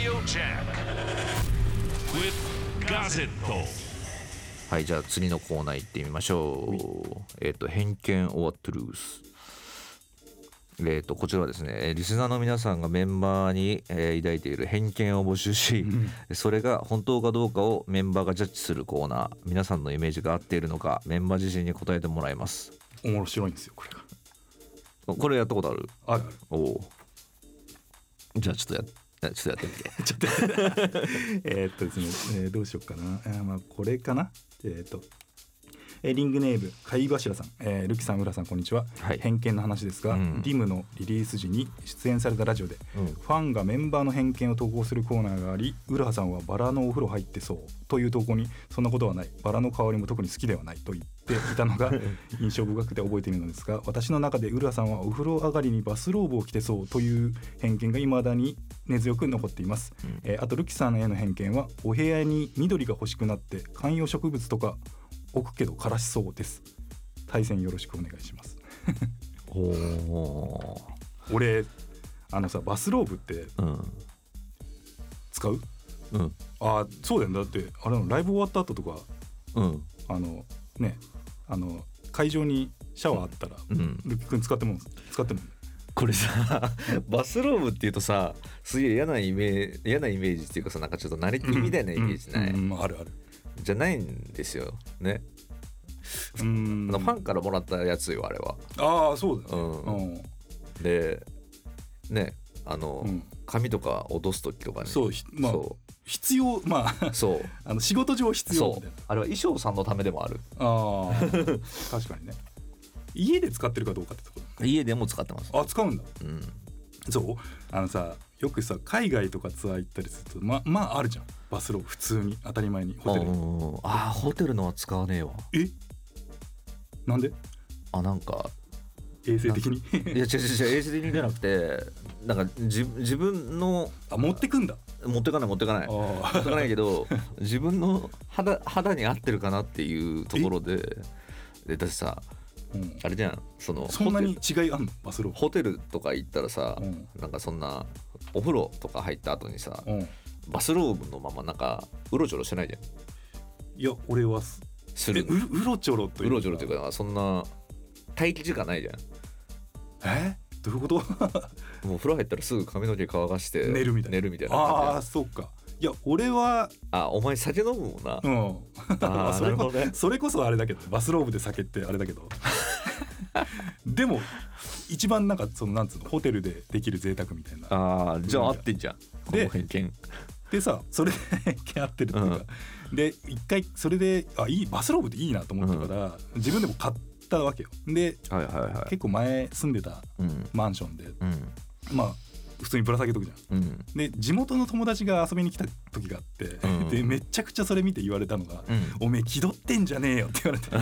Radio Jam with Gazzetto。 はい、じゃあ次のコーナー行ってみましょう。偏見 or truth。こちらはですね、リスナーの皆さんがメンバーに、抱いている偏見を募集し、それが本当かどうかをメンバーがジャッジするコーナー。皆さんのイメージが合っているのかメンバー自身に答えてもらいます。 面白いんですよこれが。 これやったことある？ ある。 おお。じゃあちょっとやってみて。 ちょっとですね、どうしようかな。まあこれかな。リングネーム貝柱さん、ルキさん、浦さん、こんにちは、 はい、 偏見の話ですが、ディムのリリース時に出演されたラジオで、ファンがメンバーの偏見を投稿するコーナーがあり、浦さんはバラのお風呂入ってそうという投稿に、そんなことはない、バラの香りも特に好きではないと言っていたのが印象深くて覚えているのですが、私の中で浦さんはお風呂上がりにバスローブを着てそうという偏見が未だに根強く残っています、あとルキさんへの偏見は、お部屋に緑が欲しくなって観葉植物とか置くけど枯らしそうです。対戦よろしくお願いしますお俺さ、バスローブって使う？あ、そうだよね。だってあれのライブ終わった後とか、会場にシャワーあったら、ルキ君使ってもん。 これさバスローブっていうとさ、すげえ嫌なイメージっていうかさ、なんかちょっと慣れてみたいなイメージない？ あるある。 じゃないんですよね。ファンからもらったやつよあれは。 ああ、そうだね。 でね、髪とか落とす時とかね、 そう、まあ必要、まあそう仕事上必要みたいな。 あれは衣装さんのためでもある。 ああ確かにね。家で使ってるかどうかってところ。 家でも使ってます。 あ、使うんだ。そうさ、よくさ海外とかツアー行ったりすると、まああるじゃん、バスローブ普通に当たり前にホテルに。 ホテルのは使わねえわ。 なんで？ なんか衛生的にいや違う衛生的にじゃなくて、なんか自分の持ってくんだ。 持ってかないけど自分の肌に合ってるかなっていうところでだってさ、あれじゃん、そんなに違いあんの？バスローブホテルとか行ったらさ、なんかそんなお風呂とか入った後にさ、バスローブのままなんかうろちょろしてないじゃん。 いや俺はする。 うろちょろというかそんな待機時間ないじゃん。 どういうこと？ もう風呂入ったらすぐ髪の毛乾かして寝るみたいな。ああ、そうか。いや俺はお前酒飲むもんな。 それこそあれだけど、バスローブで酒ってあれだけどでも一番なんかなんつうの、ホテルでできる贅沢みたいな。 じゃあ合ってんじゃん、この偏見でさ、それで偏見合ってるっていうか、で一回それでバスローブっていいなと思ったから、自分でも買ったわけよ。で、結構前住んでたマンションで、まあ普通にぶら下げとくじゃん、で地元の友達が遊びに来た時があって、でめちゃくちゃそれ見て言われたのが、おめえ気取ってんじゃねえよって言われて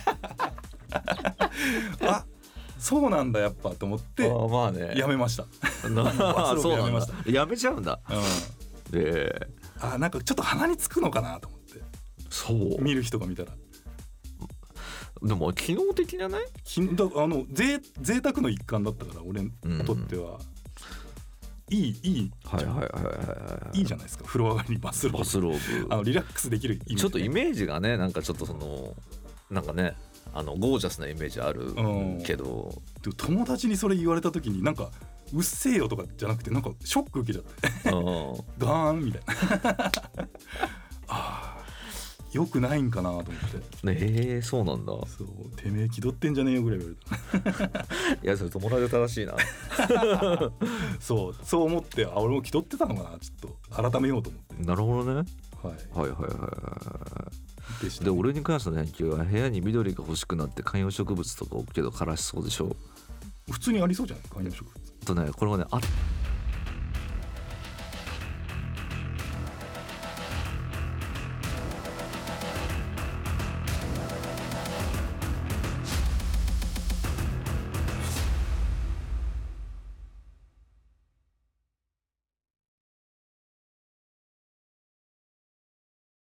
そうなんだやっぱと思って、やめました。バスローブやめました。 やめちゃうんだ。でなんかちょっと鼻につくのかなと思って。 そう見る人が見たら。 でも機能的じゃない？ 贅沢の一環だったから俺にとっては、いいいいじゃないですか。風呂上がりにバスローブリラックスできるイメージ。 ちょっとイメージがね、なんかちょっとなんかね、ゴージャスなイメージあるけど、 でも友達にそれ言われた時になんかうっせえよとかじゃなくて、なんかショック受けちゃってガーンみたいなよくないんかなと思って。 そうなんだ。 そう、てめえ気取ってんじゃねえよぐらい言われたいやそれ友達正しいなそう思って、俺も気取ってたのかな、ちょっと改めようと思って。 なるほどね。で俺に関しての偏見は、部屋に緑が欲しくなって観葉植物とか置くけど枯らしそうでしょ。 普通にありそうじゃない、観葉植物。 これはね、